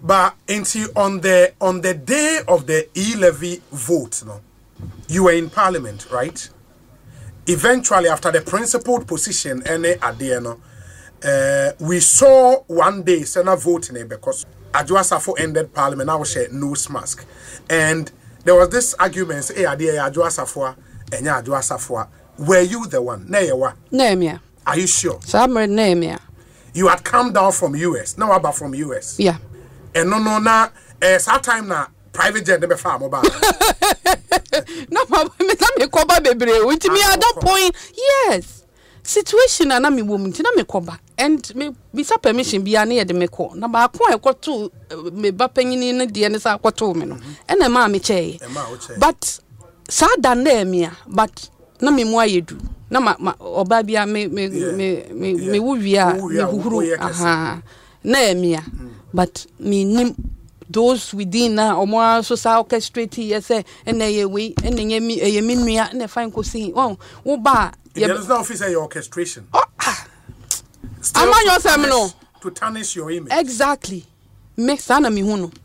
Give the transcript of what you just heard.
But on the day of the E-levy vote, no, you were in Parliament, right? Eventually, after the principled position, we saw one day Senate voting because Adwoa Safo ended Parliament. Now she nose mask, and there was this argument. Adwoa Safo, Adwoa Safo. Were you the one? Name. Are you sure? Somewhere name. You had come down from US. Now about from US. Yeah. And no na that time na private jet be farm mobile. No, me koba bebre. With me at that point, yes. Situation na me woman tina me koba and me bisa permission bia na ye de me ko. Na ba ko e kwato me ba panyini na de ne sa kwato me no. E na ma me che. But sa dan na me but na me mu ayedu. Na ma oba bia me wuvia me huhuru aha. Na me but me nim those within na omo so sa orchestrate yes and na we and na me nua na fine ko see oh wo ba there is no officer your orchestration am I your no to tarnish your image exactly make sana me hu no